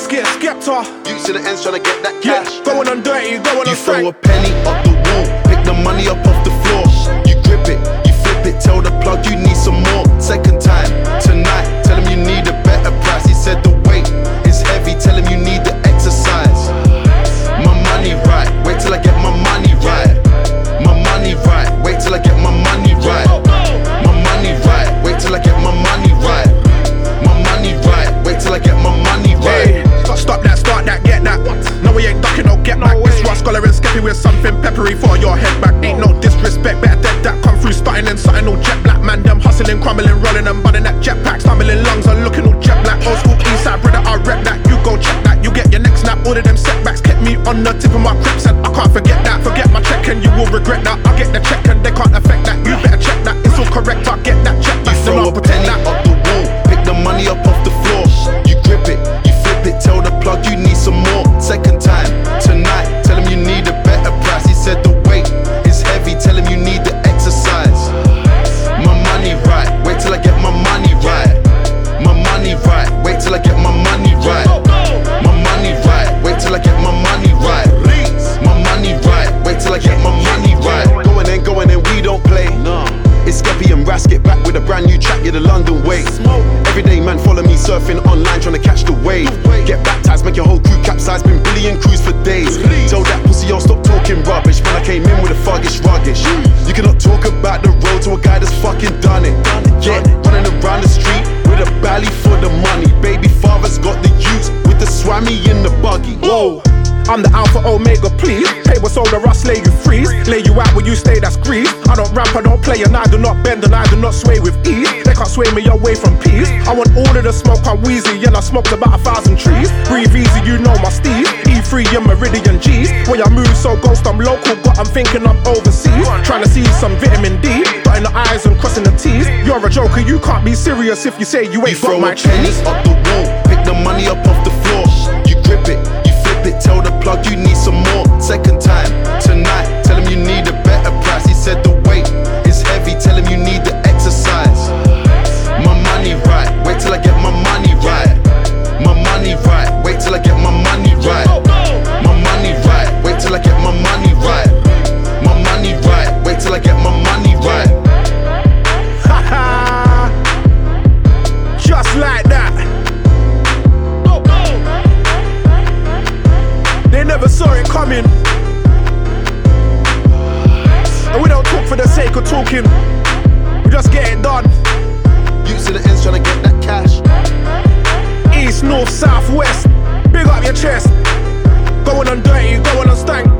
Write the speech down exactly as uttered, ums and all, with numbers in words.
get Skepta. Youths in the ends trying to get that cash. Yeah, going on dirty, going You on throw stank. a penny up the wall, pick the money up off the floor. You grip it, you flip it, tell the plug you need some more. Second time, tonight, tell him you need a better price. He said the weight is heavy, tell him you need the exercise. My money right, wait till I get my money right. My money right, wait till I get my money right. My money right, wait till I get my money right. My money right, wait till I get my money right. Hey, stop that, start that, get that. No, we ain't ducking, no get back. This Ross Scholar and Skeppy with something peppery for your head back. Ain't no disrespect, better dead that come through starting and something all jet black. Man, them hustling, crumbling, rolling and bunning that jetpack. Stumbling lungs and looking all jet black. Old school Eastside brother, I rep that. You go check that, you get your next snap. All of them setbacks kept me on the tip of my crips and I can't forget that. Forget my check and you will regret that. I get the check and they can't affect that. You better check that, it's all correct. I get that check back. You throw a penny up the wall, pick the money up off the floor. You grip it, you flip it, tell the plug you need some more. Second time, tonight, tell him you need a better price. He said the weight is heavy, tell him you need the exercise. My money right, wait till I get my money right. My money right, wait till I get my money right. My money right, wait till I get my money right. My money right, wait till I get my money right. Going in, going in, we don't play. It's Skeppy and Ras, get back with a brand new track, yeah, the London way. Everyday man follow me surfing online trying to catch the wave. Get baptized, make your whole crew capsize, been billion crews for days. Tell that pussy yo stop talking rubbish, when I came in with a thuggish ruggish. You cannot talk about the road to a guy that's fucking done it. Yeah, running around the street with a belly for the money. Baby father's got the youths with the swammy in the buggy. Whoa, I'm the Alpha Omega, please. Pay what's all the rust, lay you freeze. Lay you out where you stay, that's grease. I don't ramp, I don't play, and I do not bend, and I do not sway with ease. They can't sway me away from peace. I want all of the smoke, I'm wheezy, and I smoked about a thousand trees. Breathe easy, you know my Steve. E three and Meridian G's. Way I move so ghost, I'm local, but I'm thinking I'm overseas. Trying to see some vitamin D, dotting the I's and crossing the T's. You're a joker, you can't be serious if you say you ain't You throw got my a penny cheese. up the wall, pick the money up off the floor. You grip it, you flip it, tell the plug you need some more. Second time, tonight, tell him you need a better price. He said the weight is heavy, tell him you need the exercise. My money right, wait till I get my money right. My money right, wait till I get my money right. My money right, wait till I get my money right. My money right, wait till I get my money right. Ha just like that. They never saw it coming. And we don't talk for the sake of talking, we just get it done. Youths in the ends trying to get that cash. East, north, south, west, big up your chest. Going on dirty, going on stank.